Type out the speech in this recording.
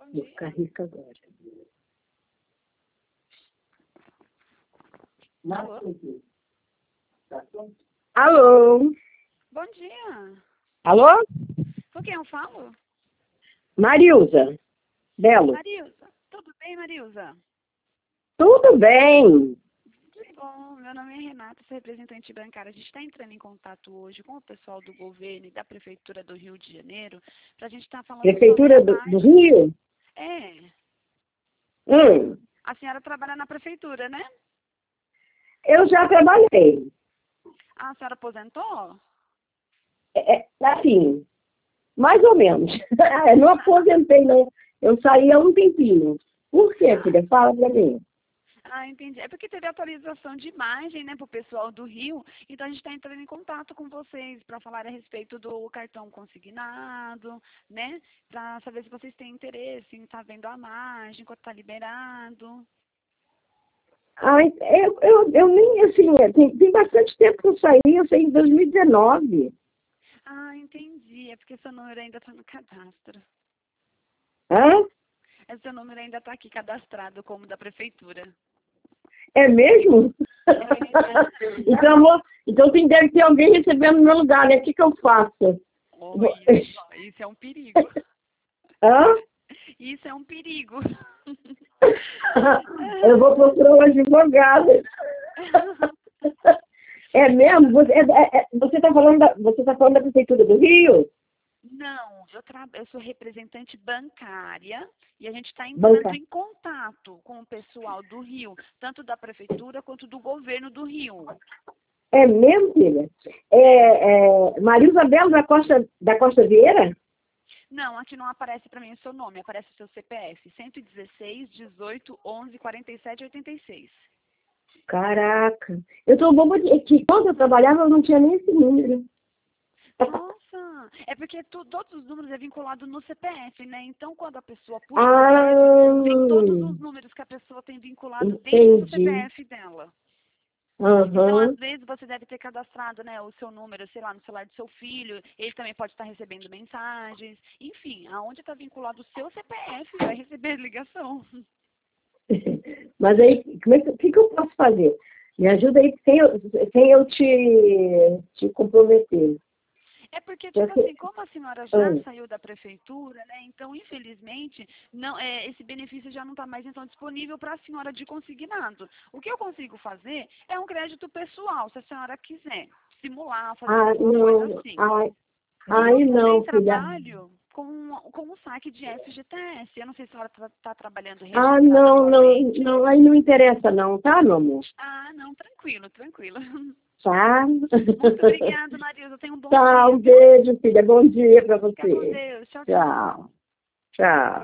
Vou ficar rica agora. Alô? Alô? Bom dia. Alô? Com quem eu falo? Marilza. Belo. Marilza. Tudo bem, Marilza? Tudo bem? Que bom. Meu nome é Renata, sou representante bancária. A gente está entrando em contato hoje com o pessoal do governo e da Prefeitura do Rio de Janeiro para a gente estar falando sobre Prefeitura a do margem. Rio? É. Hum, A senhora trabalha na Prefeitura, né? eu já trabalhei. A senhora aposentou? Assim, mais ou menos. Eu não aposentei, não. Eu saí há um tempinho. Por quê, filha? Fala pra mim. Ah, entendi. É porque teve atualização de imagem, né, para o pessoal do Rio. Então a gente está entrando em contato com vocês para falar a respeito do cartão consignado, né? Para saber se vocês têm interesse em estar vendo a margem, quanto está liberado. Ai, eu nem, assim, tem bastante tempo que eu saí em 2019. Ah, entendi. É porque seu número ainda está no cadastro. Hã? Seu número ainda está aqui cadastrado como da prefeitura. É mesmo? É. Então deve ter alguém recebendo no meu lugar, né? O que eu faço? Oh, isso é um perigo. Hã? Isso é um perigo. Eu vou procurar um advogado. É mesmo? Você está falando da Prefeitura do Rio? Não, eu sou representante bancária e a gente está entrando Banca. em contato com o pessoal do Rio, tanto da prefeitura quanto do governo do Rio. É mesmo, filha? Maria Isabel da Costa Vieira? Não, aqui não aparece para mim o seu nome, aparece o seu CPF, 116 18 11 47 86. Caraca. Eu tô boba que quando eu trabalhava eu não tinha nem esse número. Nossa, é porque todos os números é vinculado no CPF, né? Então, quando a pessoa puxa o CPF, vem todos Ah, os números que a pessoa tem vinculado dentro do entendi. CPF dela. Então, às Aham. vezes, você deve ter cadastrado, né, o seu número, sei lá, no celular do seu filho. Ele também pode estar recebendo mensagens. Enfim, aonde está vinculado o seu CPF, vai receber ligação. Mas aí, o que eu posso fazer? Me ajuda aí sem eu te comprometer. É porque, tipo Porque, assim, como a senhora já ah, saiu da prefeitura, né? Então, infelizmente, não, esse benefício já não está mais então disponível para a senhora de consignado. O que eu consigo fazer é um crédito pessoal, se a senhora quiser simular, fazer alguma coisa não, assim. ai, E eu aí também não, filha. trabalho com o saque de FGTS. Eu não sei se a senhora está trabalhando Ah, registrada não, não, atualmente. não, aí não interessa não, tá, meu amor? Ah, não, tranquilo, tranquilo. Tá? Muito obrigada, Marilza. Tenha um bom Tá, dia, um viu? beijo, filha. Bom dia pra Fica com você. Deus. Tchau, tchau. Tchau. Tchau.